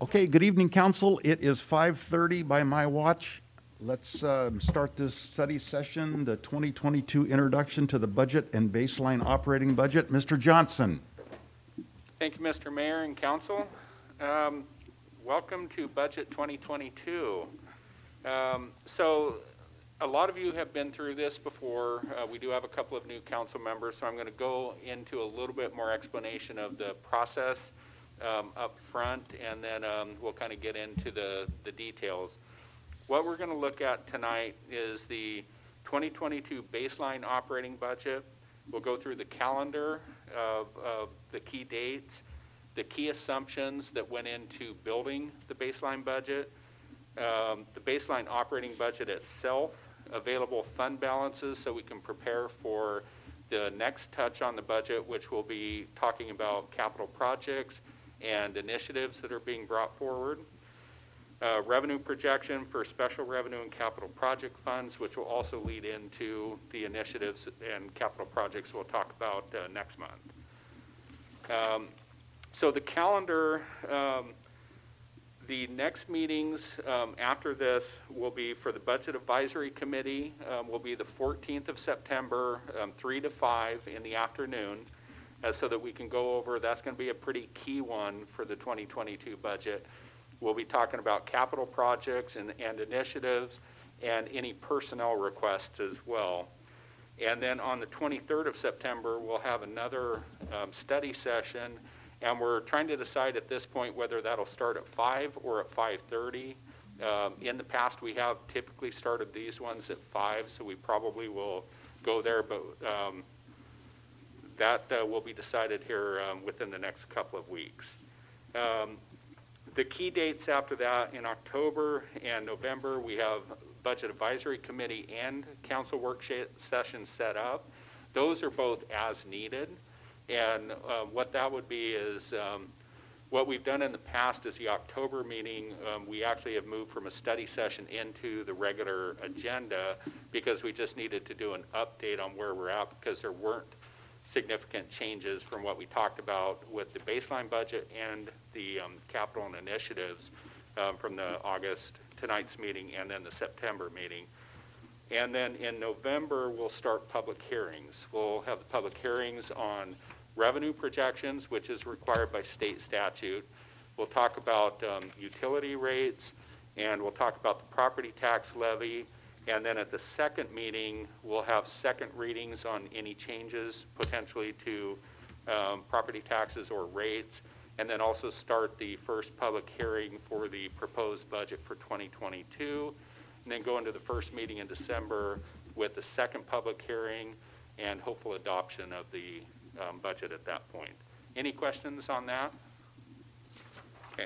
Okay, good evening, council. It is 5:30 by my watch. Let's start this study session, the 2022 Introduction to the Budget and Baseline Operating Budget. Mr. Johnson. Thank you, Mr. Mayor and Council. Welcome to Budget 2022. So a lot of you have been through this before. We do have a couple of new council members, so I'm going to go into a little bit more explanation of the process up front, and then we'll kind of get into the details. What we're going to look at tonight is the 2022 baseline operating budget. We'll go through the calendar of the key dates, the key assumptions that went into building the baseline budget, the baseline operating budget itself, available fund balances so we can prepare for the next touch on the budget, which will be talking about capital projects and initiatives that are being brought forward. Revenue projection for special revenue and capital project funds, which will also lead into the initiatives and capital projects we'll talk about next month. So the calendar, the next meetings after this will be for the Budget Advisory Committee, will be the 14th of September, 3 to 5 in the afternoon, so that we can go over, that's going to be a pretty key one for the 2022 budget. We'll be talking about capital projects and initiatives and any personnel requests as well. And then on the 23rd of September, we'll have another study session, and we're trying to decide at this point whether that'll start at 5 or at 5:30. In the past, we have typically started these ones at 5, so we probably will go there, but that will be decided here within the next couple of weeks. The key dates after that, in October and November, we have Budget Advisory Committee and Council work sessions set up. Those are both as needed. And what that would be is, what we've done in the past is the October meeting, we actually have moved from a study session into the regular agenda because we just needed to do an update on where we're at because there weren't significant changes from what we talked about with the baseline budget and the capital and initiatives from the August tonight's meeting and then the September meeting. And then in November, we'll start public hearings. We'll have the public hearings on revenue projections, which is required by state statute. We'll talk about utility rates, and we'll talk about the property tax levy. And then at the second meeting, we'll have second readings on any changes potentially to property taxes or rates, and then also start the first public hearing for the proposed budget for 2022, and then go into the first meeting in December with the second public hearing and hopeful adoption of the budget at that point. Any questions on that? Okay.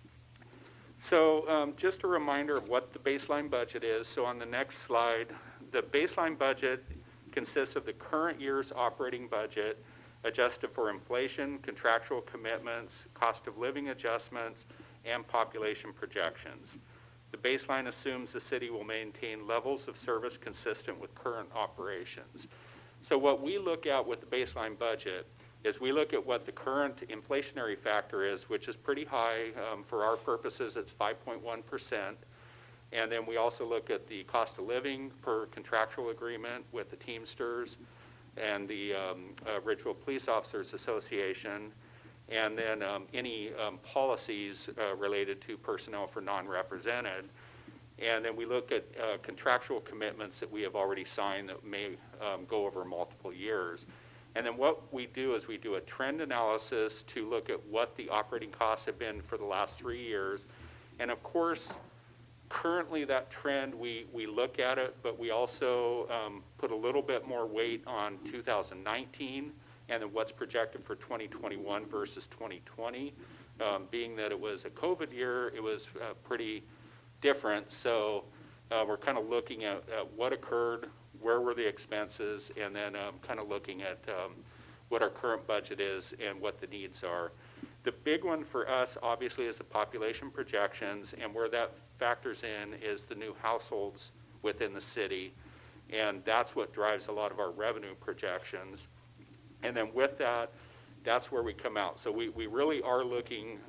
So just a reminder of what the baseline budget is. So on the next slide, the baseline budget consists of the current year's operating budget adjusted for inflation, contractual commitments, cost of living adjustments, and population projections. The baseline assumes the city will maintain levels of service consistent with current operations. So what we look at with the baseline budget is we look at what the current inflationary factor is, which is pretty high. For our purposes, it's 5.1%. And then we also look at the cost of living per contractual agreement with the Teamsters and the Ridgeville Police Officers Association, and then any policies related to personnel for non-represented. And then we look at contractual commitments that we have already signed that may go over multiple years. And then what we do is we do a trend analysis to look at what the operating costs have been for the last 3 years. And of course, currently that trend, we look at it, but we also put a little bit more weight on 2019 and then what's projected for 2021 versus 2020. Being that it was a COVID year, it was pretty different. So we're kind of looking at what occurred, where were the expenses, and then kind of looking at what our current budget is and what the needs are. The big one for us, obviously, is the population projections, and where that factors in is the new households within the city, and that's what drives a lot of our revenue projections. And then with that, that's where we come out. So we really are looking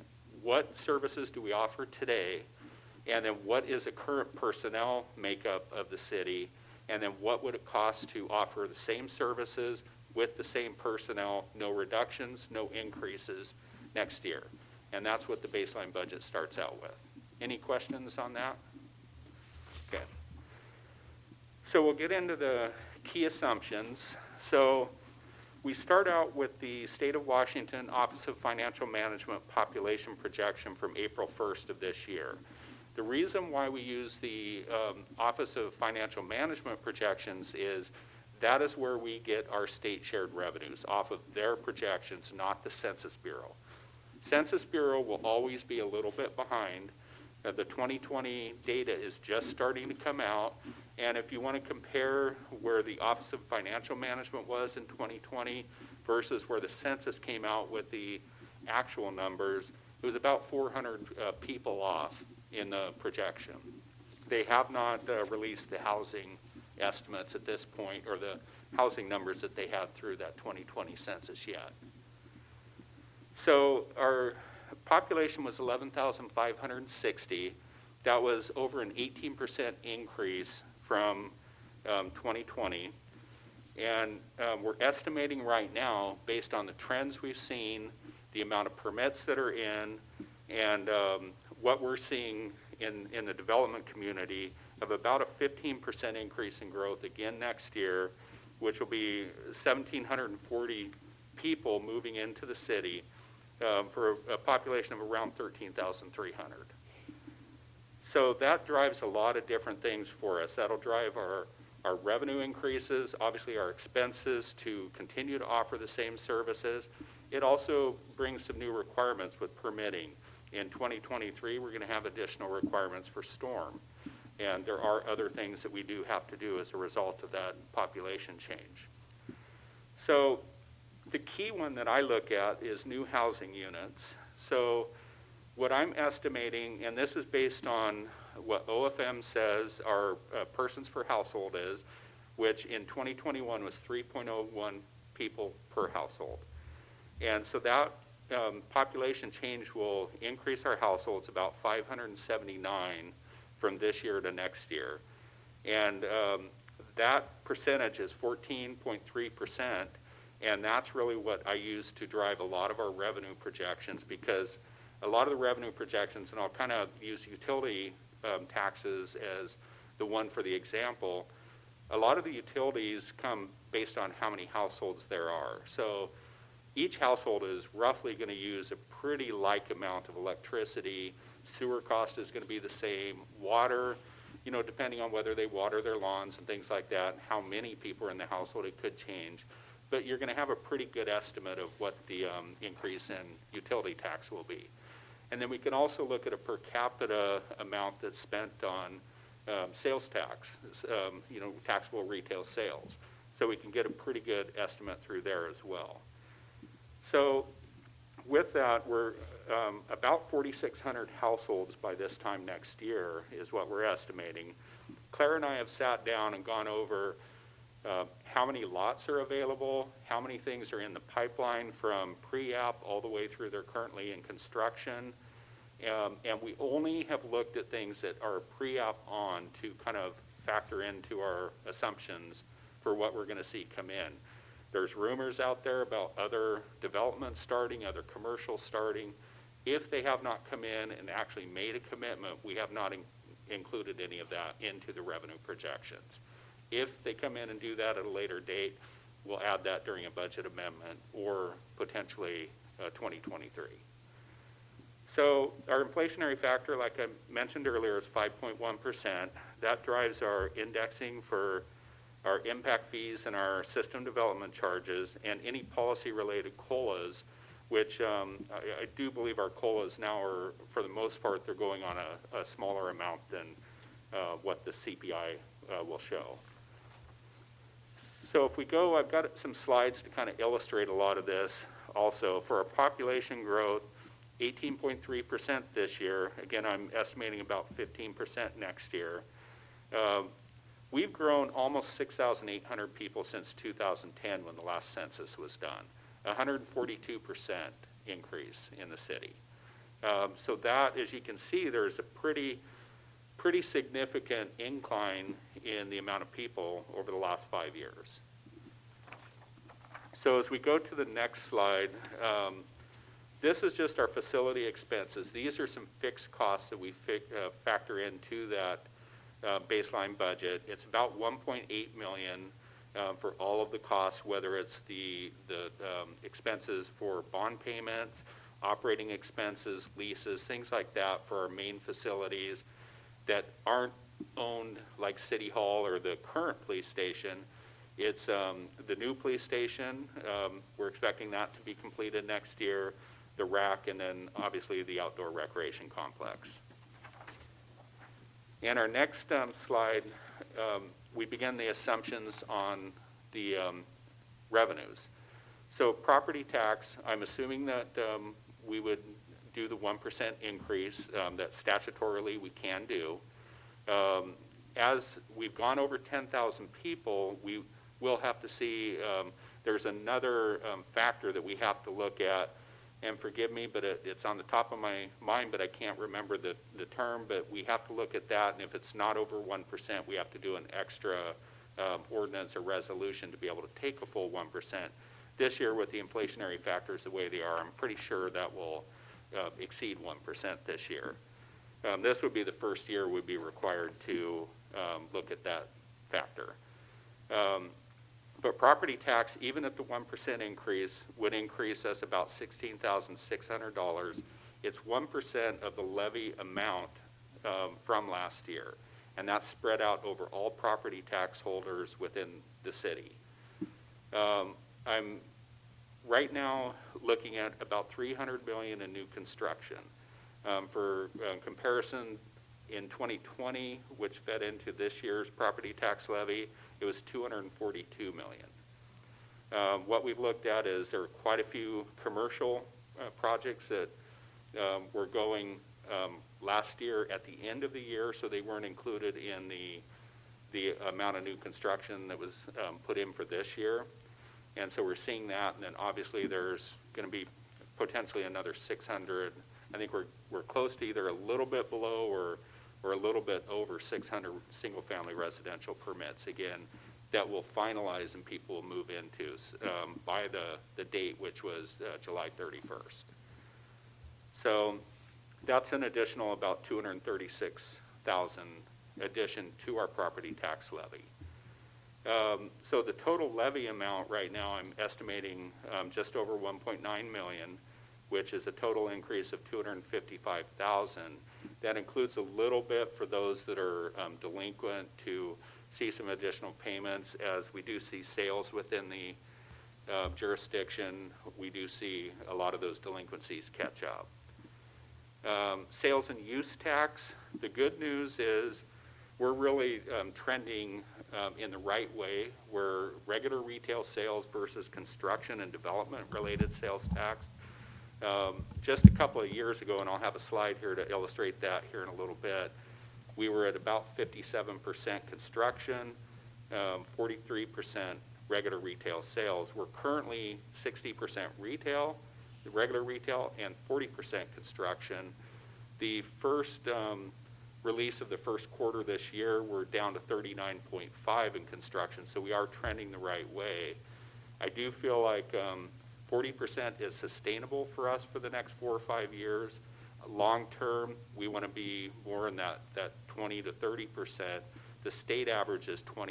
what services do we offer today, and then what is the current personnel makeup of the city, and then what would it cost to offer the same services with the same personnel, no reductions, no increases next year. And that's what the baseline budget starts out with. Any questions on that? Okay. So we'll get into the key assumptions. So we start out with the State of Washington Office of Financial Management population projection from April 1st of this year. The reason why we use the Office of Financial Management projections is that is where we get our state shared revenues off of their projections, not the Census Bureau. Census Bureau will always be a little bit behind. The 2020 data is just starting to come out, and if you want to compare where the Office of Financial Management was in 2020 versus where the census came out with the actual numbers, it was about 400 people off in the projection. They have not released the housing estimates at this point, or the housing numbers that they had through that 2020 census yet. So our population was 11,560. That was over an 18% increase from 2020. And we're estimating right now, based on the trends we've seen, the amount of permits that are in, and what we're seeing in the development community, of about a 15% increase in growth again next year, which will be 1,740 people moving into the city for a population of around 13,300. So that drives a lot of different things for us. That'll drive our revenue increases, obviously our expenses to continue to offer the same services. It also brings some new requirements with permitting. In 2023, we're going to have additional requirements for storm. And there are other things that we do have to do as a result of that population change. So the key one that I look at is new housing units. So what I'm estimating, and this is based on what OFM says our persons per household is, which in 2021 was 3.01 people per household. And so that population change will increase our households about 579 from this year to next year. And that percentage is 14.3%, and that's really what I use to drive a lot of our revenue projections, because a lot of the revenue projections, and I'll kind of use utility taxes as the one for the example, a lot of the utilities come based on how many households there are. So each household is roughly going to use a pretty like amount of electricity. Sewer cost is going to be the same. Water, you know, depending on whether they water their lawns and things like that, how many people are in the household, it could change. But you're going to have a pretty good estimate of what the increase in utility tax will be. And then we can also look at a per capita amount that's spent on sales tax, you know, taxable retail sales. So we can get a pretty good estimate through there as well. So with that, we're about 4,600 households by this time next year is what we're estimating. Claire and I have sat down and gone over how many lots are available, how many things are in the pipeline from pre-app all the way through they're currently in construction. And we only have looked at things that are pre-app on to kind of factor into our assumptions for what we're going to see come in. There's rumors out there about other developments starting, other commercials starting. If they have not come in and actually made a commitment, we have not included any of that into the revenue projections. If they come in and do that at a later date, we'll add that during a budget amendment or potentially 2023. So our inflationary factor, like I mentioned earlier, is 5.1%. That drives our indexing for our impact fees and our system development charges, and any policy-related COLAs, which I do believe our COLAs now are, for the most part, they're going on a smaller amount than what the CPI will show. So if we go, I've got some slides to kind of illustrate a lot of this also. For our population growth, 18.3% this year. Again, I'm estimating about 15% next year. We've grown almost 6,800 people since 2010 when the last census was done, 142% increase in the city. So that, as you can see, there's a pretty significant incline in the amount of people over the last 5 years. So as we go to the next slide, this is just our facility expenses. These are some fixed costs that we factor into that baseline budget. It's about $1.8 million for all of the costs, whether it's the expenses for bond payments, operating expenses, leases, things like that for our main facilities that aren't owned like City Hall or the current police station. It's the new police station. We're expecting that to be completed next year, the RAC, and then obviously the outdoor recreation complex. And our next slide, we begin the assumptions on the revenues. So property tax, I'm assuming that we would do the 1% increase that statutorily we can do. As we've gone over 10,000 people, we will have to see, there's another factor that we have to look at, and forgive me, but it's on the top of my mind, but I can't remember the term, but we have to look at that, and if it's not over 1%, we have to do an extra ordinance or resolution to be able to take a full 1%. This year, with the inflationary factors the way they are, I'm pretty sure that will exceed 1% this year. This would be the first year we'd be required to look at that factor. But property tax, even at the 1% increase, would increase us about $16,600. It's 1% of the levy amount from last year, and that's spread out over all property tax holders within the city. I'm right now looking at about $300 million in new construction. For comparison, in 2020, which fed into this year's property tax levy, it was $242 million. What we've looked at is there are quite a few commercial projects that were going last year at the end of the year, so they weren't included in the amount of new construction that was put in for this year. And so we're seeing that, and then obviously there's going to be potentially another 600. I think we're close to either a little bit below or a little bit over 600 single-family residential permits, again, that will finalize and people will move into by the date, which was July 31st. So that's an additional about $236,000 addition to our property tax levy. So the total levy amount right now, I'm estimating just over $1.9 million, which is a total increase of $255,000. That includes a little bit for those that are delinquent to see some additional payments. As we do see sales within the jurisdiction, we do see a lot of those delinquencies catch up. Sales and use tax, the good news is we're really trending in the right way, where regular retail sales versus construction and development related sales tax. Just a couple of years ago, and I'll have a slide here to illustrate that here in a little bit, we were at about 57% construction, 43% regular retail sales. We're currently 60% retail, regular retail, and 40% construction. The first release of the first quarter this year, we're down to 39.5 in construction, so we are trending the right way. I do feel like 40% is sustainable for us for the next 4 or 5 years. Long term, we want to be more in that 20 to 30%. The state average is 20%.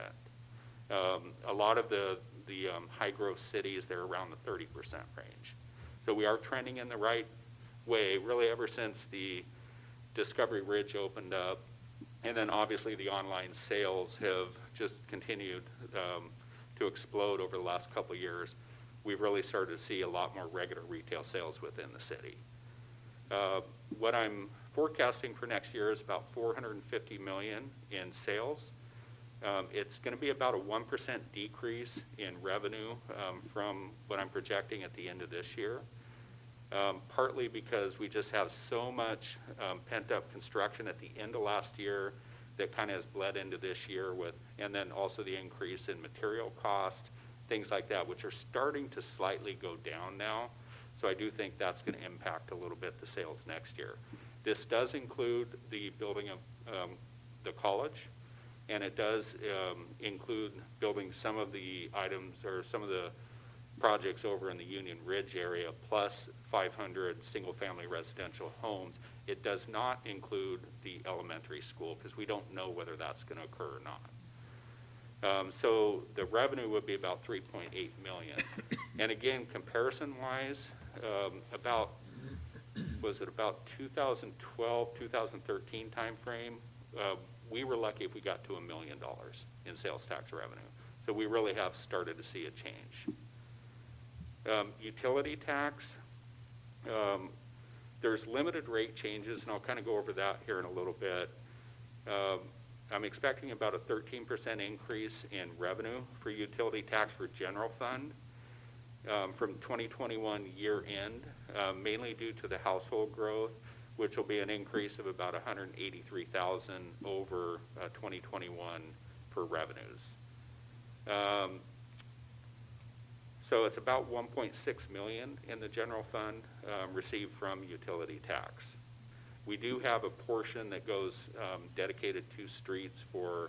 A lot of the high growth cities, they're around the 30% range. So we are trending in the right way, really ever since the Discovery Ridge opened up. And then obviously the online sales have just continued to explode over the last couple of years. We've really started to see a lot more regular retail sales within the city. What I'm forecasting for next year is about $450 million in sales. It's going to be about a 1% decrease in revenue from what I'm projecting at the end of this year. Partly because we just have so much pent-up construction at the end of last year that kind of has bled into this year with, and then also the increase in material cost, things like that, which are starting to slightly go down now. So So I do think that's going to impact a little bit the sales next year. This does include the building of the college, and it does include building some of the items or some of the projects over in the Union Ridge area, plus 500 single-family residential homes. It does not include the elementary school because we don't know whether that's going to occur or not. So the revenue would be about $3.8 million. And again, comparison-wise, was it about 2012, 2013 timeframe? We were lucky if we got to $1 million in sales tax revenue. So we really have started to see a change. Utility tax, there's limited rate changes, and I'll kind of go over that here in a little bit. I'm expecting about a 13% increase in revenue for utility tax for general fund from 2021 year end, mainly due to the household growth, which will be an increase of about 183,000 over 2021 for revenues. So it's about 1.6 million in the general fund received from utility tax. We do have a portion that goes dedicated to streets for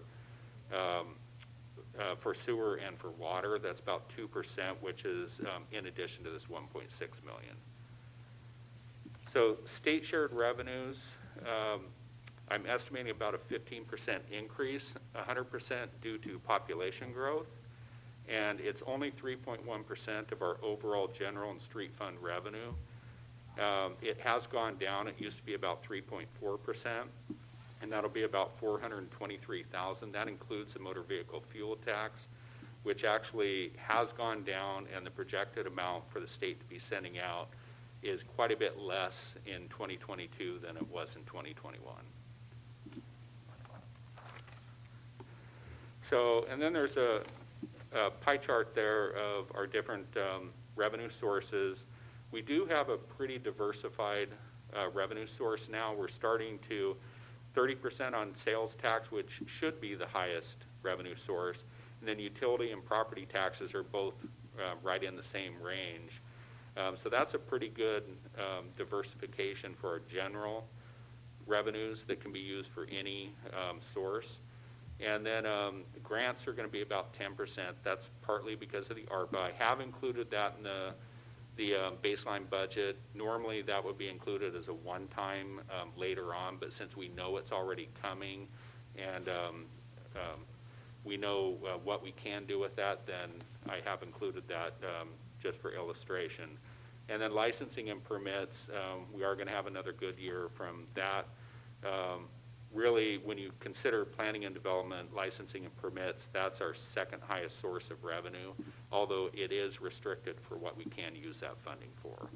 sewer and for water. That's about 2%, which is in addition to this 1.6 million. So state shared revenues, I'm estimating about a 15% increase, 100% due to population growth, and it's only 3.1% of our overall general and street fund revenue. It has gone down. It used to be about 3.4%, and that'll be about 423,000. That includes the motor vehicle fuel tax, which actually has gone down, and the projected amount for the state to be sending out is quite a bit less in 2022 than it was in 2021. So, and then there's a pie chart there of our different revenue sources. We do have a pretty diversified revenue source now. We're starting to 30% on sales tax, which should be the highest revenue source. And then utility and property taxes are both right in the same range. So that's a pretty good diversification for our general revenues that can be used for any source. And then grants are going to be about 10%. That's partly because of the ARPA. I have included that in the baseline budget. Normally that would be included as a one-time later on, but since we know it's already coming and we know what we can do with that, then I have included that just for illustration. And then licensing and permits, we are going to have another good year from that. Really, when you consider planning and development, licensing and permits, that's our second highest source of revenue, although it is restricted for what we can use that funding for.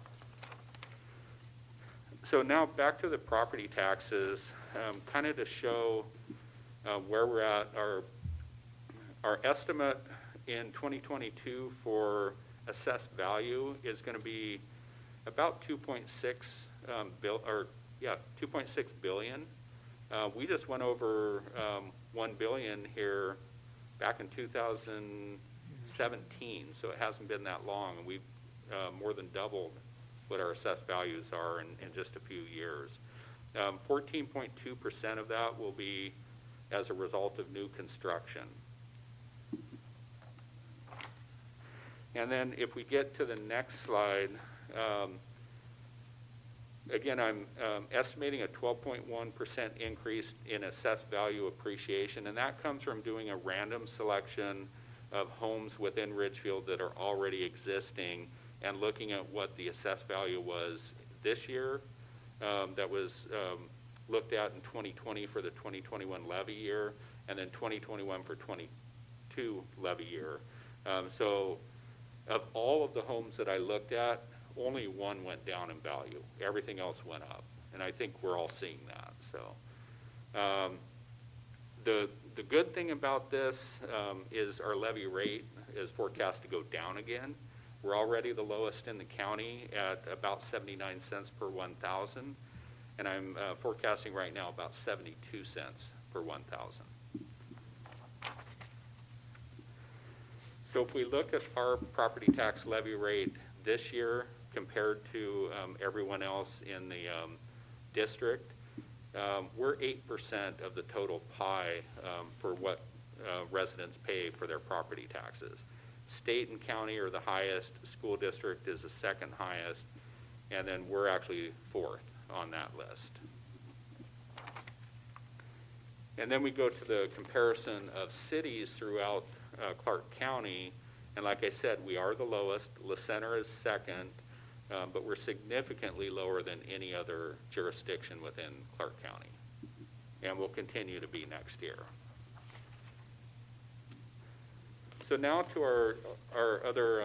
So now back to the property taxes, kind of to show where we're at. Our estimate in 2022 for assessed value is going to be about 2.6 billion. We just went over 1 billion here back in 2017, so it hasn't been that long, and we've more than doubled what our assessed values are in just a few years. 14.2% of that will be as a result of new construction. And then if we get to the next slide, again, I'm estimating a 12.1% increase in assessed value appreciation, and that comes from doing a random selection of homes within Ridgefield that are already existing and looking at what the assessed value was this year that was looked at in 2020 for the 2021 levy year, and then 2021 for 22 levy year. So of all of the homes that I looked at, only one went down in value. Everything else went up, and I think we're all seeing that. So the good thing about this is our levy rate is forecast to go down again. We're already the lowest in the county at about 79 cents per 1,000, and I'm forecasting right now about 72 cents per 1,000. So if we look at our property tax levy rate this year compared to everyone else in the district. We're 8% of the total pie for what residents pay for their property taxes. State and county are the highest, school district is the second highest, and then we're actually fourth on that list. And then we go to the comparison of cities throughout Clark County, and like I said, we are the lowest. La Center is second, but we're significantly lower than any other jurisdiction within Clark County, and will continue to be next year. So now to our other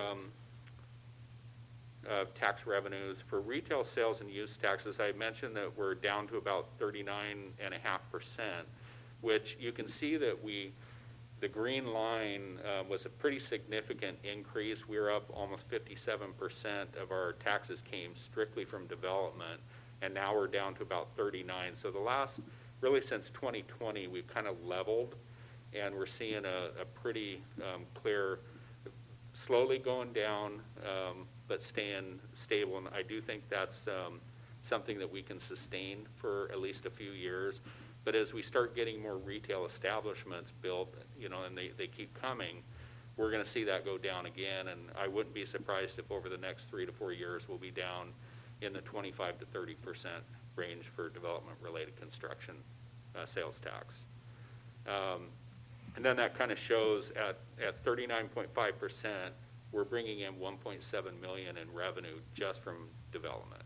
tax revenues. For retail sales and use taxes, I mentioned that we're down to about 39.5%, which you can see that the green line was a pretty significant increase. We're up almost 57% of our taxes came strictly from development, and now we're down to about 39. So the last, really since 2020, we've kind of leveled, and we're seeing a pretty clear, slowly going down, but staying stable. And I do think that's something that we can sustain for at least a few years. But as we start getting more retail establishments built, and they keep coming, we're going to see that go down again. And I wouldn't be surprised if over the next 3 to 4 years we'll be down in the 25 to 30% range for development-related construction sales tax. And then that kind of shows at 39.5%, we're bringing in $1.7 million in revenue just from development.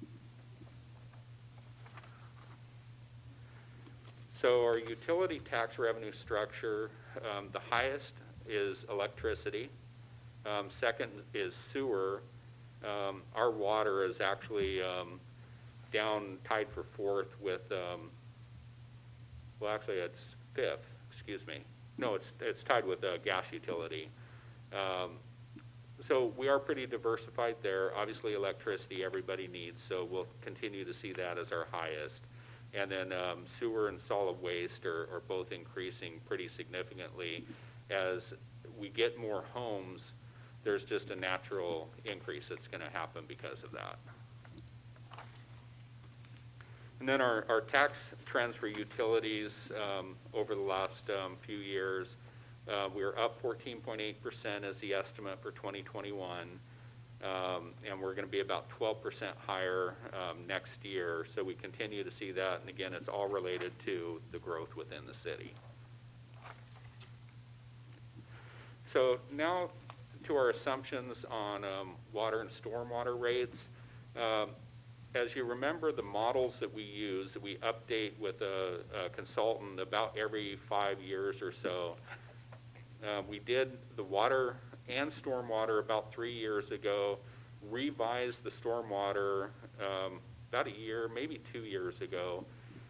So our utility tax revenue structure, the highest is electricity. Second is sewer. Our water is actually tied for fourth with, well, actually it's fifth, excuse me. No, it's tied with a gas utility. So we are pretty diversified there. Obviously electricity everybody needs, so we'll continue to see that as our highest. And then sewer and solid waste are both increasing pretty significantly. As we get more homes, there's just a natural increase that's going to happen because of that. And then our tax trends for utilities over the last few years, we're up 14.8% as the estimate for 2021. And we're going to be about 12% higher next year. So we continue to see that. And again, it's all related to the growth within the city. So now to our assumptions on water and stormwater rates. As you remember, the models that we use, that we update with a consultant about every 5 years or so. We did the water and stormwater about 3 years ago, revised the stormwater about a year, maybe 2 years ago,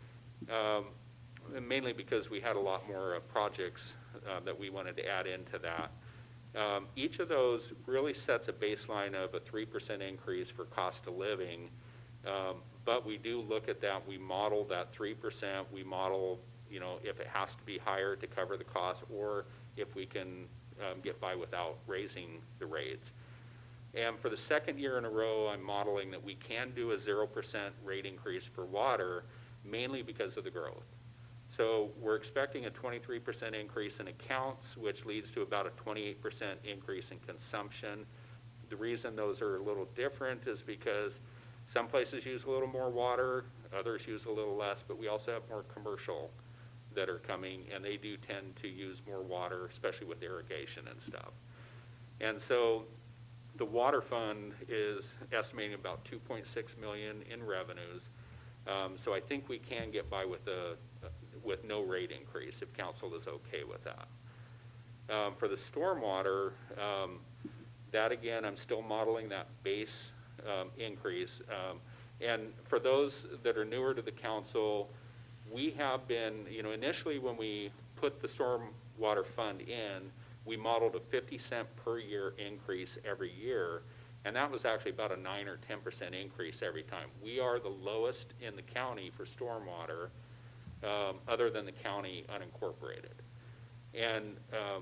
mainly because we had a lot more projects that we wanted to add into that. Each of those really sets a baseline of a 3% increase for cost of living, but we do look at that. We model that 3%. We model, if it has to be higher to cover the cost, or if we can get by without raising the rates. And for the second year in a row, I'm modeling that we can do a 0% rate increase for water, mainly because of the growth. So we're expecting a 23% increase in accounts, which leads to about a 28% increase in consumption. The reason those are a little different is because some places use a little more water, others use a little less, but we also have more commercial that are coming, and they do tend to use more water, especially with irrigation and stuff. And so the water fund is estimating about $2.6 million in revenues. So I think we can get by with no rate increase if council is okay with that. For the stormwater, that again, I'm still modeling that base increase. And for those that are newer to the council, we have been, initially when we put the stormwater fund in, we modeled a 50-cent per year increase every year, and that was actually about a 9 or 10% increase every time. We are the lowest in the county for stormwater, other than the county unincorporated. And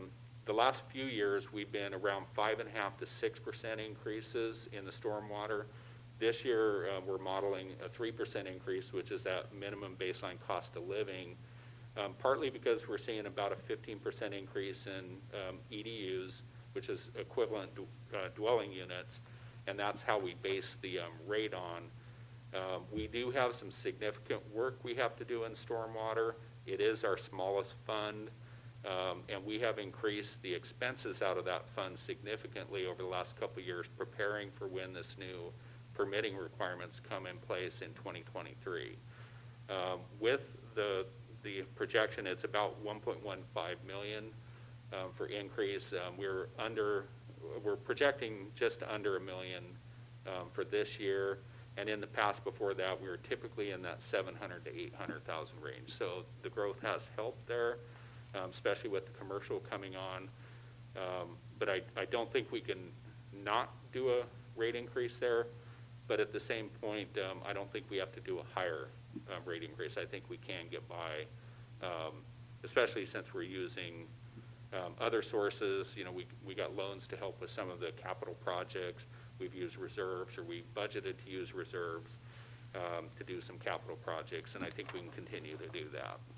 The last few years, we've been around 5.5% to 6% increases in the stormwater. This year, we're modeling a 3% increase, which is that minimum baseline cost of living, partly because we're seeing about a 15% increase in EDUs, which is equivalent dwelling units, and that's how we base the rate on. We do have some significant work we have to do in stormwater. It is our smallest fund, and we have increased the expenses out of that fund significantly over the last couple of years, preparing for when this new permitting requirements come in place in 2023. With the projection, it's about 1.15 million for increase. We're projecting just under $1 million for this year, and in the past before that, we were typically in that 700 to 800,000 range. So the growth has helped there, especially with the commercial coming on. But I don't think we can not do a rate increase there. But at the same point, I don't think we have to do a higher rate increase. I think we can get by, especially since we're using other sources. You know, we got loans to help with some of the capital projects. We've used reserves, or we budgeted to use reserves to do some capital projects, and I think we can continue to do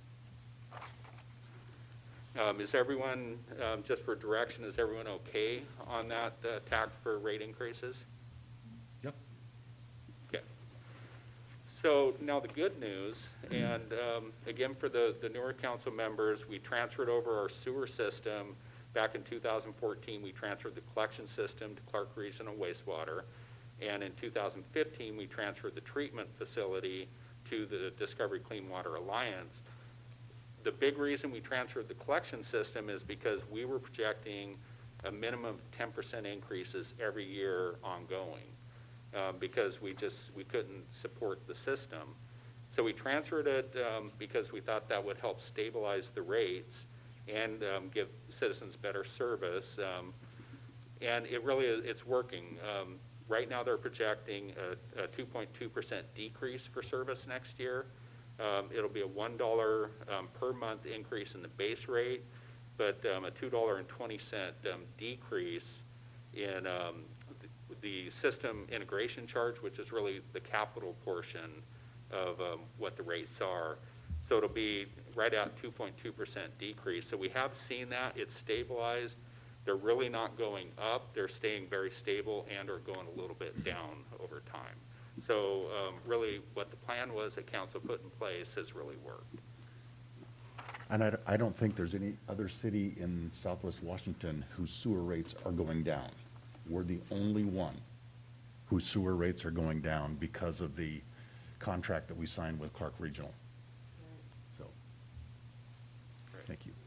that. Is everyone, just for direction, is everyone okay on that tack for rate increases? Yep. Okay. So now the good news, and again for the newer council members, we transferred over our sewer system. Back in 2014, we transferred the collection system to Clark Regional Wastewater, and in 2015, we transferred the treatment facility to the Discovery Clean Water Alliance. The big reason we transferred the collection system is because we were projecting a minimum of 10% increases every year ongoing, because we couldn't support the system. So we transferred it because we thought that would help stabilize the rates and give citizens better service. And it really is, it's working. Right now they're projecting a 2.2% decrease for service next year. It'll be a $1 per month increase in the base rate, but a $2.20 decrease in the system integration charge, which is really the capital portion of what the rates are. So it'll be right at 2.2% decrease. So we have seen that. It's stabilized. They're really not going up. They're staying very stable and are going a little bit down over time. So really what the plan was that council put in place has really worked. And I don't think there's any other city in Southwest Washington whose sewer rates are going down. We're the only one whose sewer rates are going down because of the contract that we signed with Clark Regional. So, thank you.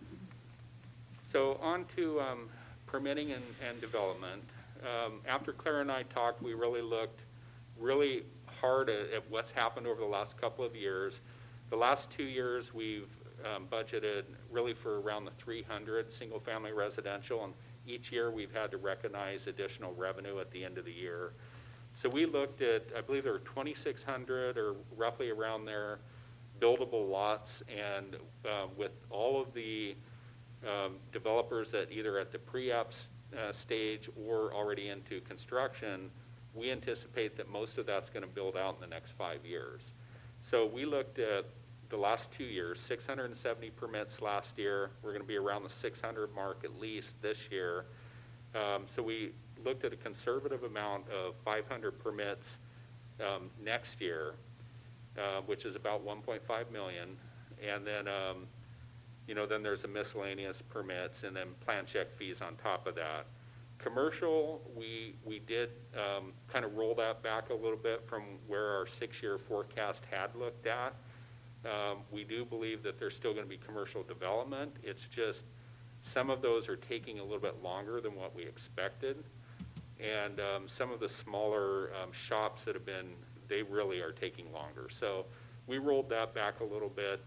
So on to permitting and development. After Claire and I talked, we really looked really hard at what's happened over the last couple of years. The last 2 years we've budgeted really for around the 300 single-family residential, and each year we've had to recognize additional revenue at the end of the year. So we looked at, I believe there were 2,600 or roughly around there, buildable lots, and with all of the developers that either at the pre-app stage or already into construction, we anticipate that most of that's going to build out in the next 5 years. So we looked at the last 2 years, 670 permits last year. We're going to be around the 600 mark at least this year. So we looked at a conservative amount of 500 permits next year, which is about 1.5 million. And then, then there's the miscellaneous permits and then plan check fees on top of that. Commercial, we did kind of roll that back a little bit from where our 6-year forecast had looked at. We do believe that there's still going to be commercial development. It's just some of those are taking a little bit longer than what we expected. And some of the smaller shops that have been, they really are taking longer. So we rolled that back a little bit.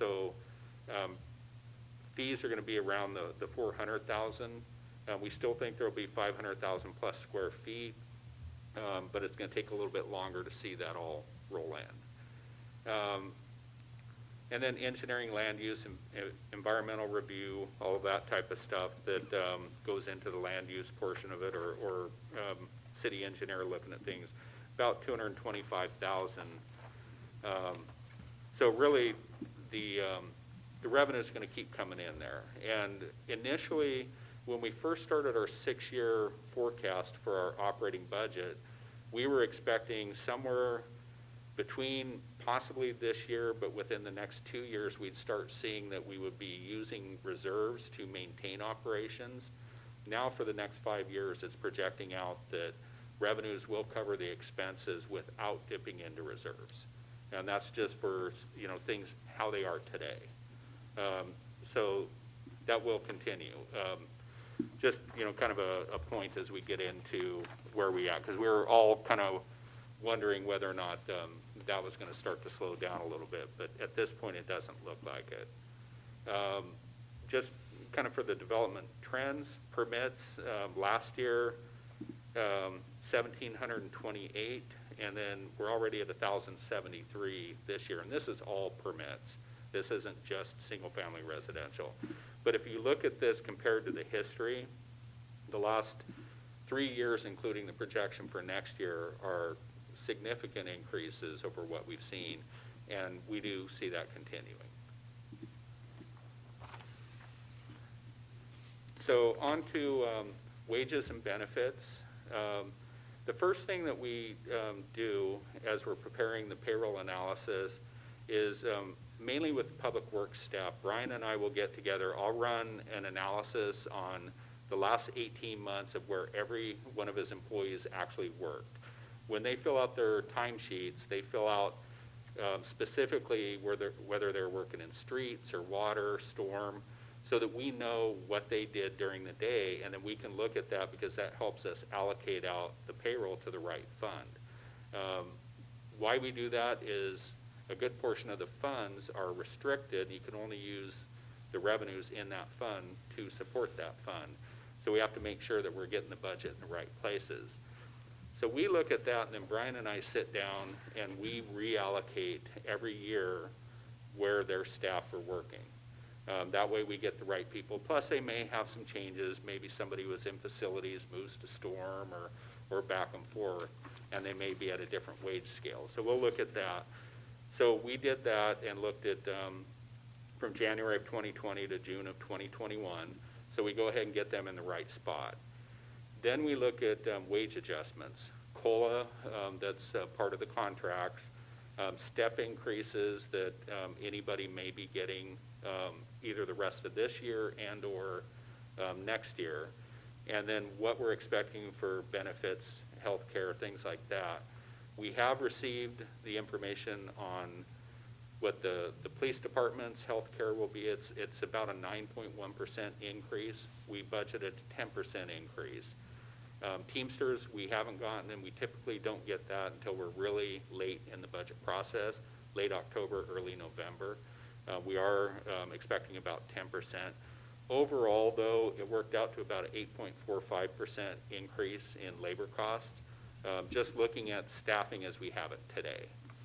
Fees are going to be around the 400,000. We still think there will be 500,000 plus square feet, but it's going to take a little bit longer to see that all roll in. And then engineering, land use, and environmental review, all of that type of stuff that goes into the land use portion of it, or city engineer looking at things, about $225,000. So really, the revenue is going to keep coming in there. And initially, when we first started our 6-year forecast for our operating budget, we were expecting somewhere between possibly this year, but within the next 2 years, we'd start seeing that we would be using reserves to maintain operations. Now for the next 5 years, it's projecting out that revenues will cover the expenses without dipping into reserves. And that's just for, things how they are today. So that will continue. Just, kind of a point as we get into where we at, because we were all kind of wondering whether or not that was going to start to slow down a little bit, but at this point it doesn't look like it. Just kind of for the development trends, permits, last year 1,728, and then we're already at 1,073 this year, and this is all permits. This isn't just single-family residential. But if you look at this compared to the history, the last 3 years, including the projection for next year, are significant increases over what we've seen, and we do see that continuing. So on to wages and benefits. The first thing that we do as we're preparing the payroll analysis is mainly with public works staff. Brian and I will get together. I'll run an analysis on the last 18 months of where every one of his employees actually worked. When they fill out their timesheets, they fill out specifically whether they're working in streets or water, storm, so that we know what they did during the day, and then we can look at that because that helps us allocate out the payroll to the right fund. Why we do that is a good portion of the funds are restricted. You can only use the revenues in that fund to support that fund. So we have to make sure that we're getting the budget in the right places. So we look at that, and then Brian and I sit down and we reallocate every year where their staff are working. That way we get the right people. Plus they may have some changes. Maybe somebody was in facilities, moves to storm, or back and forth, and they may be at a different wage scale. So we'll look at that. So we did that and looked at from January of 2020 to June of 2021. So we go ahead and get them in the right spot. Then we look at wage adjustments, COLA, that's part of the contracts, step increases that anybody may be getting either the rest of this year and or next year, and then what we're expecting for benefits, health care, things like that. We have received the information on what the police department's health care will be. It's about a 9.1% increase. We budgeted a 10% increase. Teamsters, we haven't gotten, and we typically don't get that until we're really late in the budget process, late October, early November. We are expecting about 10%. Overall, though, it worked out to about an 8.45% increase in labor costs, just looking at staffing as we have it today.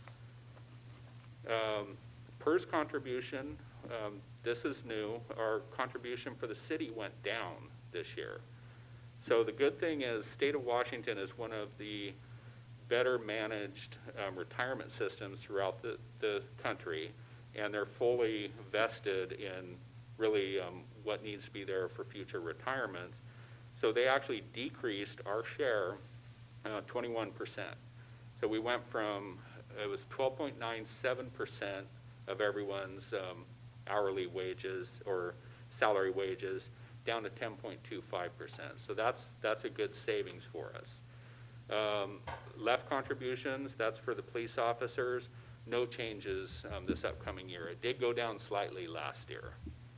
PERS contribution, this is new. Our contribution for the city went down this year. So the good thing is state of Washington is one of the better managed retirement systems throughout the country, and they're fully vested in really what needs to be there for future retirements. So they actually decreased our share 21%. So we went from, it was 12.97% of everyone's hourly wages or salary wages down to 10.25%. So that's a good savings for us. Left contributions, that's for the police officers. No changes this upcoming year. It did go down slightly last year.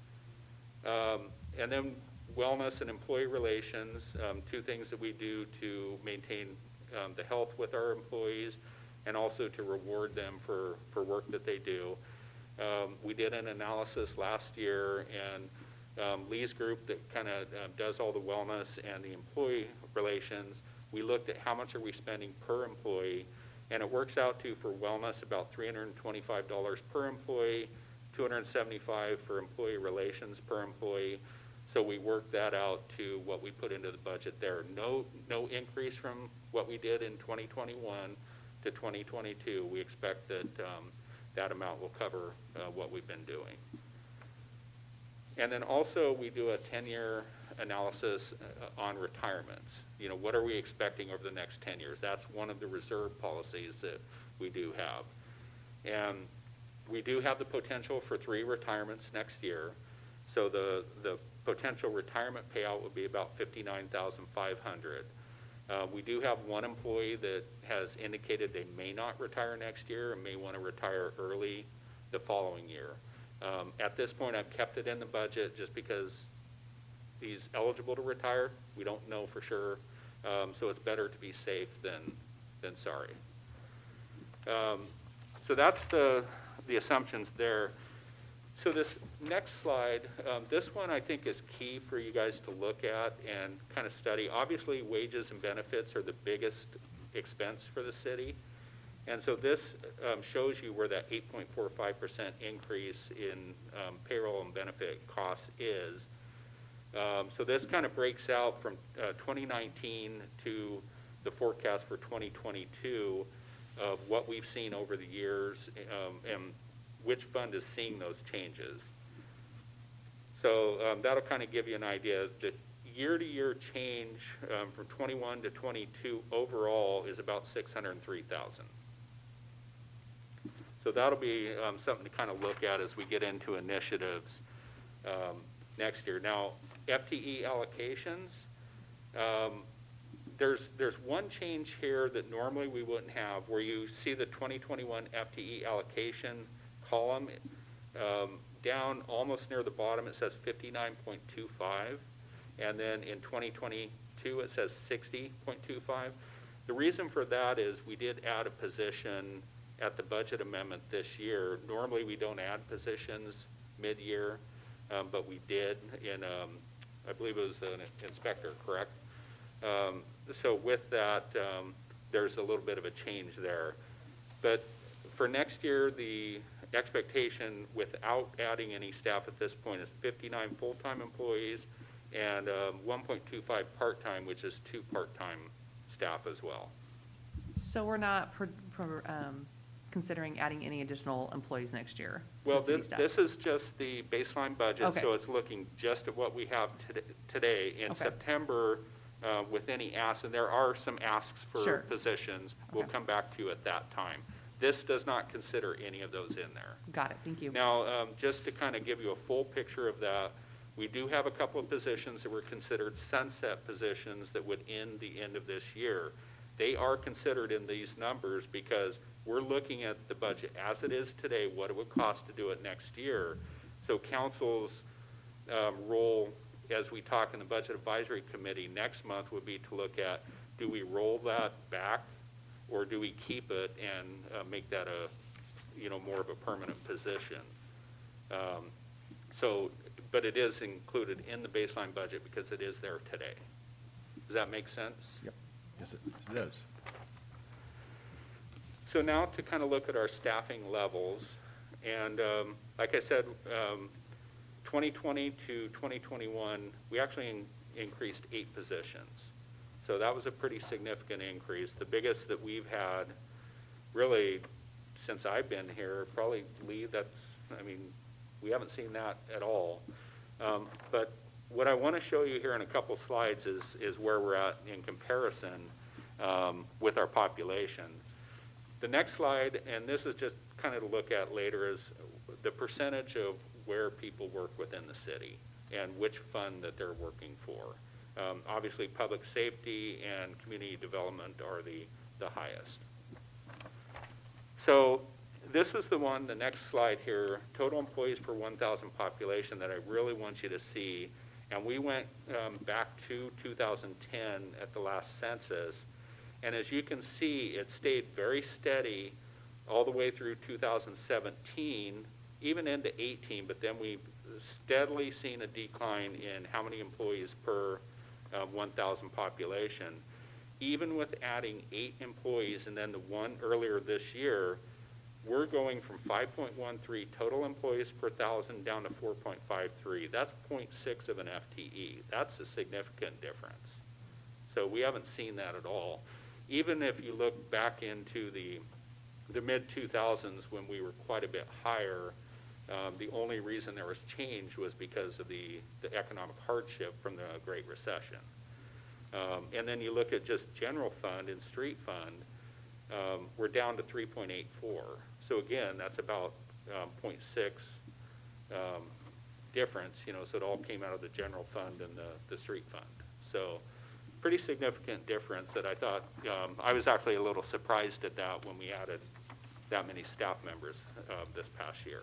And then wellness and employee relations, two things that we do to maintain the health with our employees and also to reward them for work that they do. We did an analysis last year, and Lee's group that kind of does all the wellness and the employee relations, we looked at how much are we spending per employee, and it works out to, for wellness, about $325 per employee, $275 for employee relations per employee. So we worked that out to what we put into the budget there. No increase from what we did in 2021 to 2022. We expect that that amount will cover what we've been doing. And then also we do a 10-year analysis on retirements. You know, what are we expecting over the next 10 years? That's one of the reserve policies that we do have. And we do have the potential for 3 retirements next year. So the potential retirement payout would be about $59,500. We do have one employee that has indicated they may not retire next year and may want to retire early the following year. At this point, I've kept it in the budget just because he's eligible to retire. We don't know for sure, so it's better to be safe than sorry. So that's the assumptions there. So this next slide, this one I think is key for you guys to look at and kind of study. Obviously, wages and benefits are the biggest expense for the city. And so this shows you where that 8.45% increase in payroll and benefit costs is. So this kind of breaks out from 2019 to the forecast for 2022 of what we've seen over the years and which fund is seeing those changes. So that'll kind of give you an idea. The year-to-year change from 21 to 22 overall is about $603,000. So that'll be something to kind of look at as we get into initiatives next year. Now, FTE allocations, there's one change here that normally we wouldn't have, where you see the 2021 FTE allocation column down almost near the bottom. It says 59.25, and then in 2022 it says 60.25. The reason for that is we did add a position at the budget amendment this year. Normally we don't add positions mid-year, but we did in, I believe it was an inspector, correct? So with that, there's a little bit of a change there. But for next year, the expectation without adding any staff at this point is 59 full-time employees and 1.25 part-time, which is 2 part-time staff as well. So we're not considering adding any additional employees next year? Well, this is just the baseline budget, okay. So it's looking just at what we have today. In okay. September, with any asks, and there are some asks for sure. positions, we'll okay. come back to you at that time. This does not consider any of those in there. Got it, thank you. Now, just to kind of give you a full picture of that, we do have a couple of positions that were considered sunset positions that would end the end of this year. They are considered in these numbers because we're looking at the budget as it is today, what it would cost to do it next year. So council's role, as we talk in the Budget Advisory Committee next month, would be to look at, do we roll that back or do we keep it and make that more of a permanent position? But it is included in the baseline budget because it is there today. Does that make sense? Yep. Yes, it does. So now to kind of look at our staffing levels, and like I said, 2020 to 2021, we actually increased 8 positions. So that was a pretty significant increase, the biggest that we've had really since I've been here. Probably, Lee, we haven't seen that at all. But what I want to show you here in a couple slides is where we're at in comparison with our population. The next slide, and this is just kind of to look at later, is the percentage of where people work within the city and which fund that they're working for. Obviously, public safety and community development are the highest. So this is the one, the next slide here, total employees per 1,000 population, that I really want you to see. And we went back to 2010 at the last census. And as you can see, it stayed very steady all the way through 2017, even into 18, but then we've steadily seen a decline in how many employees per 1,000 population. Even with adding 8 employees and then the one earlier this year, we're going from 5.13 total employees per thousand down to 4.53. That's 0.6 of an FTE. That's a significant difference. So we haven't seen that at all. Even if you look back into the mid-2000s when we were quite a bit higher, the only reason there was change was because of the economic hardship from the Great Recession. And then you look at just general fund and street fund, we're down to 3.84. So again, that's about 0.6 difference, so it all came out of the general fund and the street fund. So pretty significant difference that I thought, I was actually a little surprised at that when we added that many staff members this past year.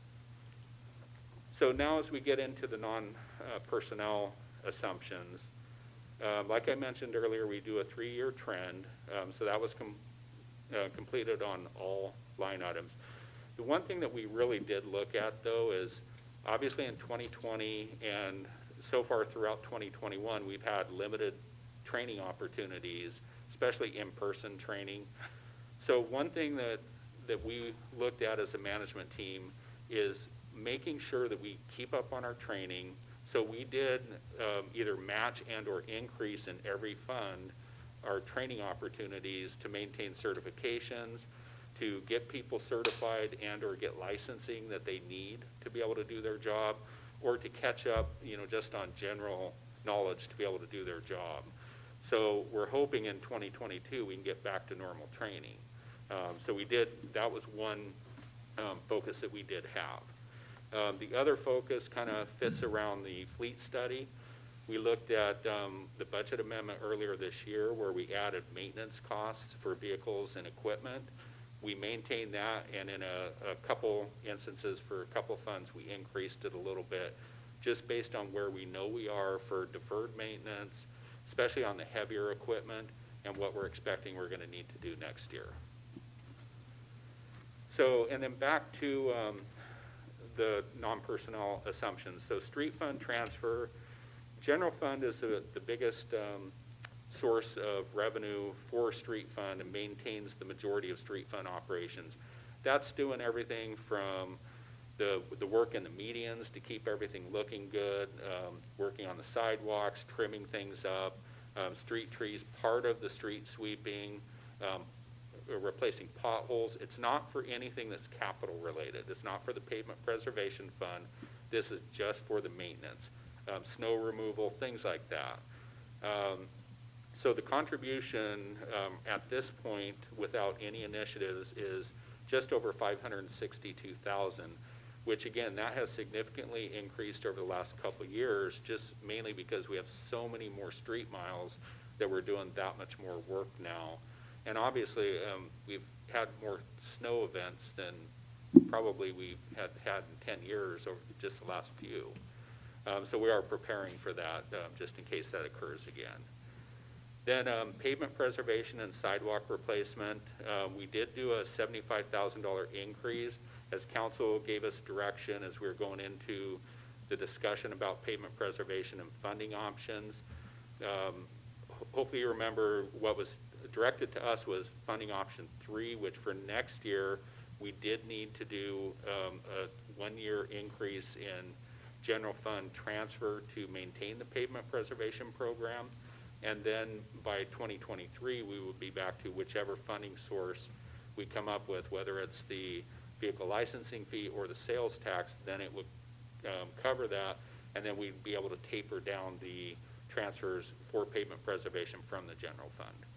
So now as we get into the non-personnel assumptions, like I mentioned earlier, we do a 3-year trend, so that was completed on all line items. The one thing that we really did look at, though, is obviously in 2020 and so far throughout 2021, we've had limited training opportunities, especially in-person training. So one thing that we looked at as a management team is making sure that we keep up on our training. So we did either match and or increase in every fund our training opportunities to maintain certifications, to get people certified and or get licensing that they need to be able to do their job, or to catch up, just on general knowledge to be able to do their job. So we're hoping in 2022 we can get back to normal training. So that was one focus that we did have. The other focus kind of fits around the fleet study. We looked at the budget amendment earlier this year where we added maintenance costs for vehicles and equipment. We maintained that, and in a couple instances for a couple funds, we increased it a little bit just based on where we know we are for deferred maintenance, especially on the heavier equipment, and what we're expecting we're going to need to do next year. So, and then back to the non-personnel assumptions. So street fund transfer, general fund is the biggest source of revenue for street fund and maintains the majority of street fund operations. That's doing everything from the work in the medians to keep everything looking good, working on the sidewalks, trimming things up, street trees, part of the street sweeping, replacing potholes. It's not for anything that's capital related. It's not for the pavement preservation fund. This is just for the maintenance, snow removal, things like that. So the contribution at this point, without any initiatives, is just over $562,000, which again, that has significantly increased over the last couple of years, just mainly because we have so many more street miles that we're doing that much more work now. And obviously, we've had more snow events than probably we've had in 10 years over just the last few. So we are preparing for that just in case that occurs again. Then pavement preservation and sidewalk replacement. We did do a $75,000 increase as council gave us direction as we were going into the discussion about pavement preservation and funding options. Hopefully you remember what was directed to us was funding option 3, which for next year we did need to do a 1-year increase in general fund transfer to maintain the pavement preservation program. And then by 2023, we would be back to whichever funding source we come up with, whether it's the vehicle licensing fee or the sales tax, then it would cover that, and then we'd be able to taper down the transfers for pavement preservation from the general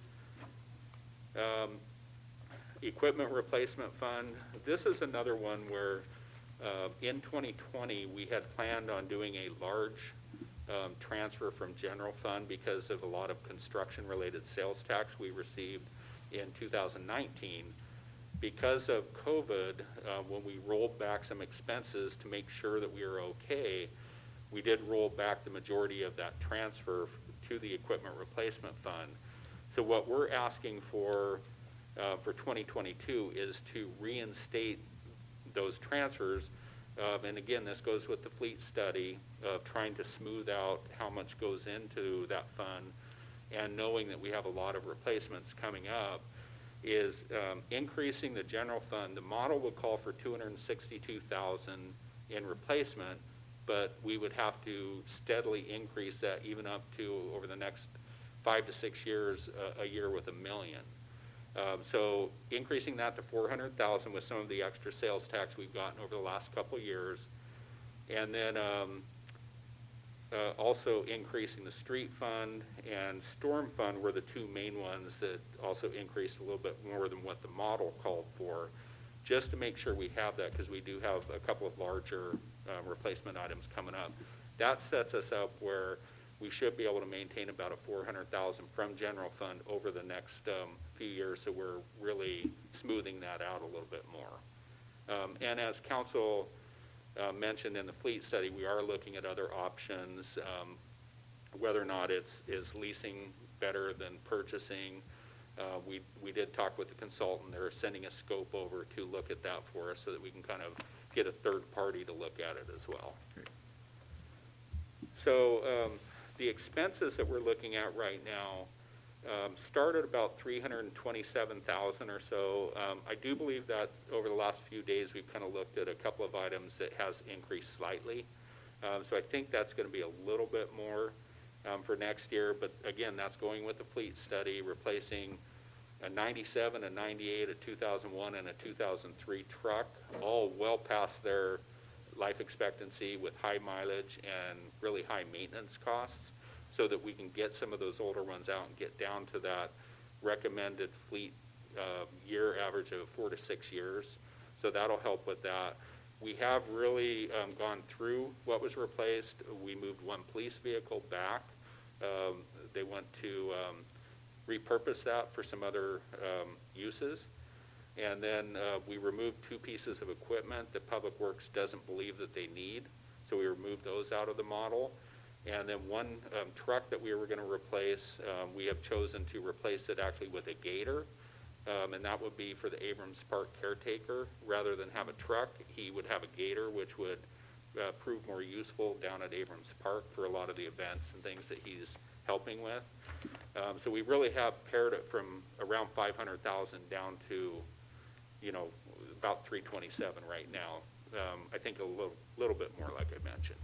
fund. Equipment replacement fund, this is another one where in 2020, we had planned on doing a large transfer from general fund because of a lot of construction-related sales tax we received in 2019. Because of COVID, when we rolled back some expenses to make sure that we were okay, we did roll back the majority of that transfer to the equipment replacement fund. So what we're asking for 2022 is to reinstate those transfers. And again, this goes with the fleet study of trying to smooth out how much goes into that fund and knowing that we have a lot of replacements coming up. is increasing the general fund. The model would call for $262,000 in replacement, but we would have to steadily increase that even up to, over the next 5 to 6 years, a year with $1 million. So increasing that to $400,000 with some of the extra sales tax we've gotten over the last couple of years. And then also increasing the street fund and storm fund were the two main ones that also increased a little bit more than what the model called for, just to make sure we have that, because we do have a couple of larger replacement items coming up. That sets us up where we should be able to maintain about a $400,000 from general fund over the next few years, so we're really smoothing that out a little bit more. And as council mentioned in the fleet study, we are looking at other options, whether or not is leasing better than purchasing. We did talk with the consultant. They're sending a scope over to look at that for us so that we can kind of get a third party to look at it as well. Great. So the expenses that we're looking at right now start at about $327,000 or so. I do believe that over the last few days we've kind of looked at a couple of items that has increased slightly. So I think that's going to be a little bit more for next year, but again, that's going with the fleet study, replacing a 97, a 98, a 2001, and a 2003 truck, all well past their life expectancy with high mileage and really high maintenance costs, so that we can get some of those older ones out and get down to that recommended fleet year average of 4 to 6 years. So that'll help with that. We have really gone through what was replaced. We moved one police vehicle back. They went to repurpose that for some other uses. And then we removed 2 pieces of equipment that Public Works doesn't believe that they need. So we removed those out of the model. And then one truck that we were going to replace, we have chosen to replace it actually with a Gator. And that would be for the Abrams Park caretaker. Rather than have a truck, he would have a Gator, which would prove more useful down at Abrams Park for a lot of the events and things that he's helping with. So we really have pared it from around $500,000 down to, about $327,000 right now. I think a little bit more, like I mentioned.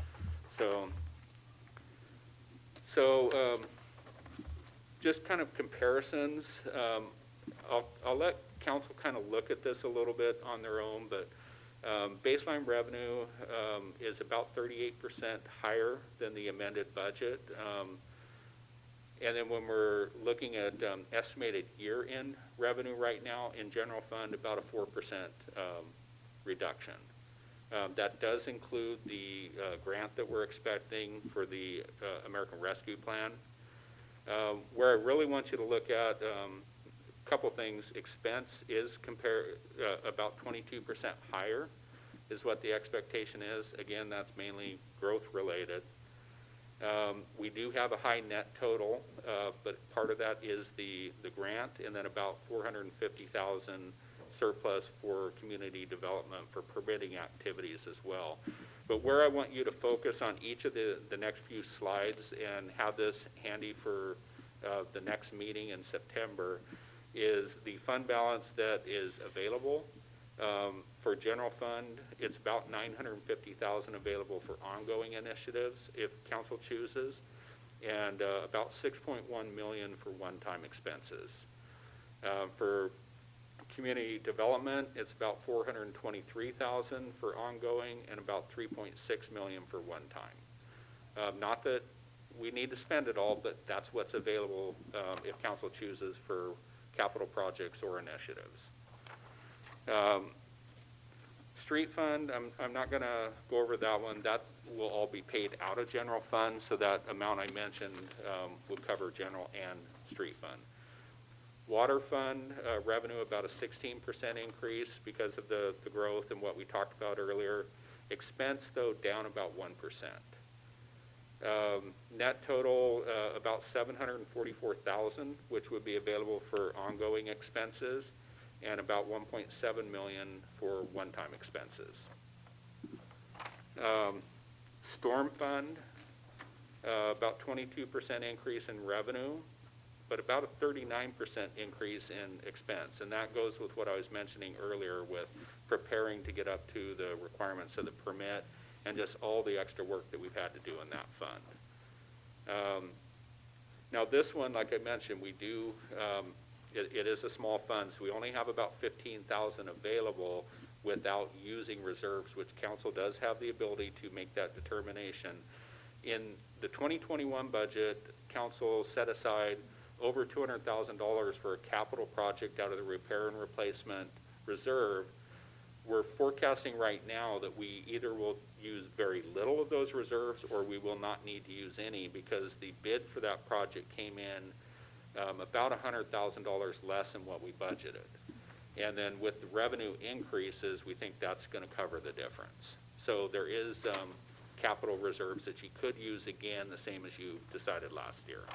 So just kind of comparisons. I'll let council kind of look at this a little bit on their own, but baseline revenue is about 38% higher than the amended budget. And then when we're looking at estimated year-end revenue right now in general fund, about a 4% reduction. That does include the grant that we're expecting for the American Rescue Plan. Where I really want you to look at a couple things. Expense is about 22% higher is what the expectation is. Again, that's mainly growth related. We do have a high net total, but part of that is the grant, and then about $450,000 surplus for community development for permitting activities as well. But where I want you to focus on each of the next few slides and have this handy for the next meeting in September is the fund balance that is available. For general fund, it's about $950,000 available for ongoing initiatives if council chooses, and about $6.1 million for one-time expenses. For community development, it's about $423,000 for ongoing and about $3.6 million for one-time. Not that we need to spend it all, but that's what's available if council chooses for capital projects or initiatives. Street fund, I'm not going to go over that one. That will all be paid out of general fund, so that amount I mentioned will cover general and street fund. Water fund revenue about a 16% increase because of the growth and what we talked about earlier. Expense, though, down about 1%. Net total about $744,000, which would be available for ongoing expenses, and about $1.7 million for one-time expenses. Storm fund, about 22% increase in revenue. but about a 39% increase in expense. And that goes with what I was mentioning earlier with preparing to get up to the requirements of the permit and just all the extra work that we've had to do in that fund. Now this one, like I mentioned, we do, it is a small fund, so we only have about 15,000 available without using reserves, which council does have the ability to make that determination. In the 2021 budget, council set aside over $200,000 for a capital project out of the repair and replacement reserve. We're forecasting right now that we either will use very little of those reserves or we will not need to use any, because the bid for that project came in about $100,000 less than what we budgeted. And then with the revenue increases, we think that's going to cover the difference. So there is capital reserves that you could use again, the same as you decided last year.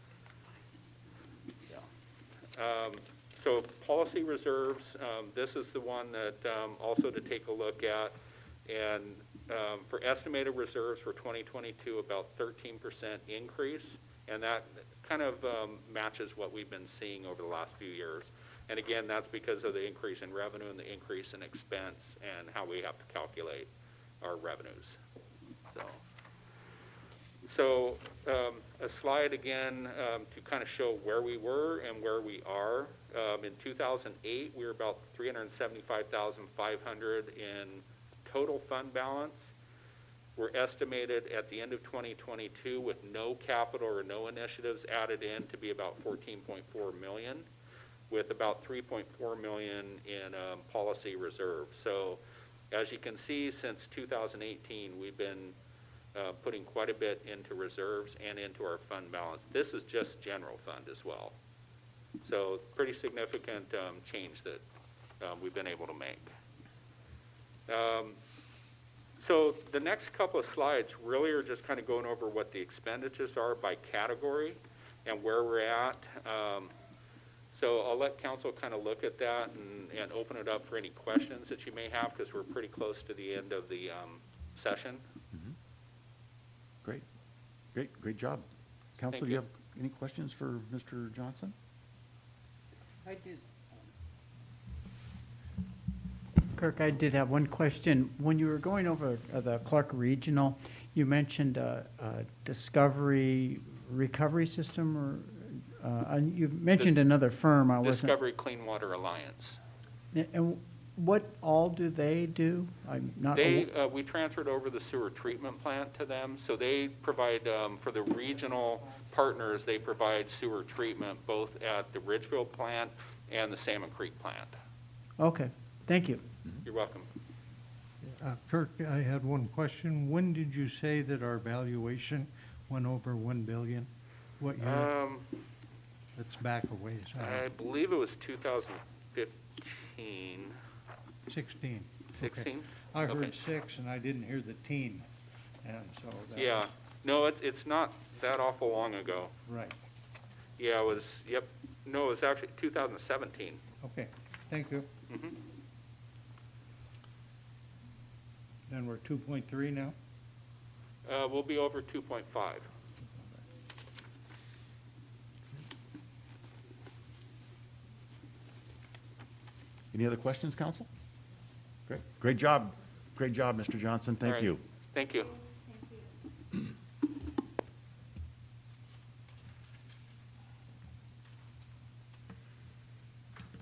So policy reserves, this is the one that also to take a look at. And for estimated reserves for 2022, about 13% increase. And that kind of matches what we've been seeing over the last few years. And again, that's because of the increase in revenue and the increase in expense and how we have to calculate our revenues. So a slide again to kind of show where we were and where we are. In 2008, we were about $375,500 in total fund balance. We're estimated at the end of 2022 with no capital or no initiatives added in to be about $14.4 million, with about $3.4 million in policy reserve. So as you can see, since 2018, we've been putting quite a bit into reserves and into our fund balance. This is just general fund as well. So pretty significant change that we've been able to make. So the next couple of slides really are just kind of going over what the expenditures are by category and where we're at. So I'll let council kind of look at that and open it up for any questions that you may have, because we're pretty close to the end of the session. Great, great job. Council, Thank do you you. have any questions for Mr. Johnson? I did. Kirk, I did have one question. When you were going over the Clark Regional, you mentioned a discovery recovery system, or you mentioned another firm. I wasn't. Discovery Clean Water Alliance. And what all do they do? I'm not. We transferred over the sewer treatment plant to them, so they provide, for the regional partners, they provide sewer treatment both at the Ridgeville plant and the Salmon Creek plant. Okay, thank you. You're welcome. Kirk, I had one question. When did you say that our valuation went over 1 billion? What year? That's back a ways. I believe it was 2015. 16. 16? Okay. I heard Okay. 6 and I didn't hear the teen. And so that. Yeah, no, it's not that awful long ago. Right. Yeah, it was, yep, no, it was actually 2017. Okay. Thank you. Mhm. Then we're 2.3 now? We'll be over 2.5. Any other questions, council? Great job, Mr. Johnson, All thank right. you. Thank you.